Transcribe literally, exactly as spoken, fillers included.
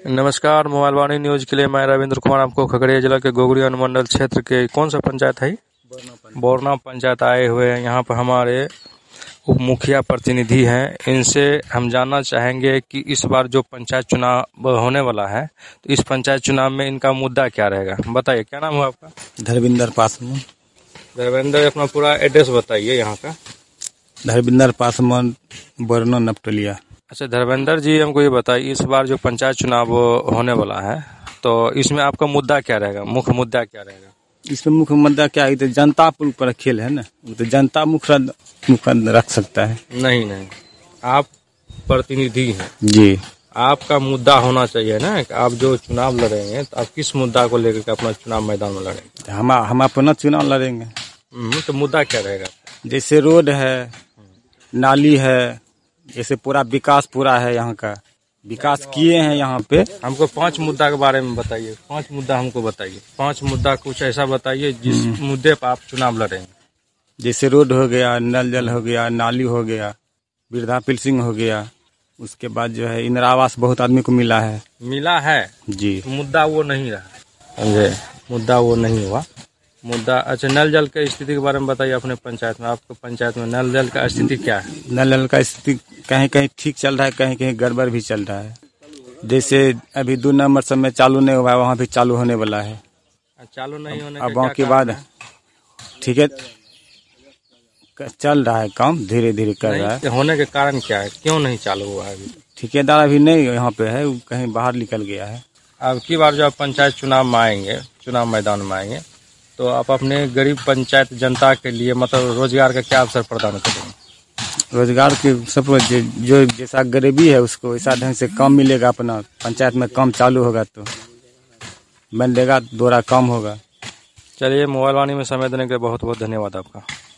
नमस्कार, मोबाइल वाणी न्यूज के लिए मैं रविंद्र कुमार आपको खगड़िया जिला के गोगरी अनुमंडल क्षेत्र के कौन सा पंचायत है? बोरना पंचायत आए हुए हैं। यहाँ पर हमारे उप मुखिया प्रतिनिधि हैं। इनसे हम जानना चाहेंगे कि इस बार जो पंचायत चुनाव होने वाला है, तो इस पंचायत चुनाव में इनका मुद्दा क्या रहेगा? बताइए, क्या नाम है आपका? धर्मेंद्र पासवान। धर्मेंद्र, अपना पूरा एड्रेस बताइए यहाँ का। धर्मेंद्र पासवान, बोरना नपटलिया। अच्छा धर्मेंद्र जी, हमको ये बताइए, इस बार जो पंचायत चुनाव होने वाला है, तो इसमें आपका मुद्दा क्या रहेगा? मुख्य मुद्दा क्या रहेगा? इसमें मुख्य मुद्दा क्या है? तो जनता पर ऊपर खेल है ना, तो जनता मुख्य मुख्य रख सकता है। नहीं नहीं, आप प्रतिनिधि हैं जी, आपका मुद्दा होना चाहिए ना। आप जो चुनाव लड़ेंगे तो आप किस मुद्दा को लेकर के अपना चुनाव मैदान में लड़ेंगे? हम हम अपना चुनाव लड़ेंगे। तो मुद्दा क्या रहेगा? जैसे रोड है, नाली है, जैसे पूरा विकास पूरा है, यहाँ का विकास किए हैं यहाँ पे। हमको पांच मुद्दा के बारे में बताइए। पांच मुद्दा हमको बताइए। पांच मुद्दा कुछ ऐसा बताइए जिस मुद्दे पर आप चुनाव लड़ेंगे। जैसे रोड हो गया, नल जल हो गया, नाली हो गया, वृद्धा पेंशन हो गया। उसके बाद जो है इंदिरा आवास बहुत आदमी को मिला है। मिला है जी, तो मुद्दा वो नहीं रहा, समझे? मुद्दा वो नहीं हुआ मुद्दा। अच्छा, नल जल की स्थिति के बारे में बताइए अपने पंचायत में। आपके पंचायत में नल जल का स्थिति क्या है? नल जल का स्थिति कहीं कहीं ठीक चल रहा है, कहीं कहीं गड़बड़ भी चल रहा है। जैसे अभी दो नंबर सब में चालू नहीं हुआ है, वहाँ भी चालू होने वाला है। चालू नहीं होने अब वहाँ के बाद ठीक है, चल रहा है, काम धीरे धीरे कर रहा है। होने के कारण क्या है? क्यों नहीं चालू हुआ है अभी? ठेकेदार अभी नहीं यहाँ पे है, वो कहीं बाहर निकल गया है। अब की बार जो आप पंचायत चुनाव में आएंगे, चुनाव मैदान में आएंगे, तो आप अपने गरीब पंचायत जनता के लिए मतलब रोजगार का क्या अवसर प्रदान करेंगे? रोजगार के सब जो जैसा गरीबी है उसको वैसा ढंग से काम मिलेगा। अपना पंचायत में काम चालू होगा तो बन देगा, दोरा कम होगा। चलिए, मोबाइल वाणी में समय देने के लिए बहुत बहुत धन्यवाद आपका।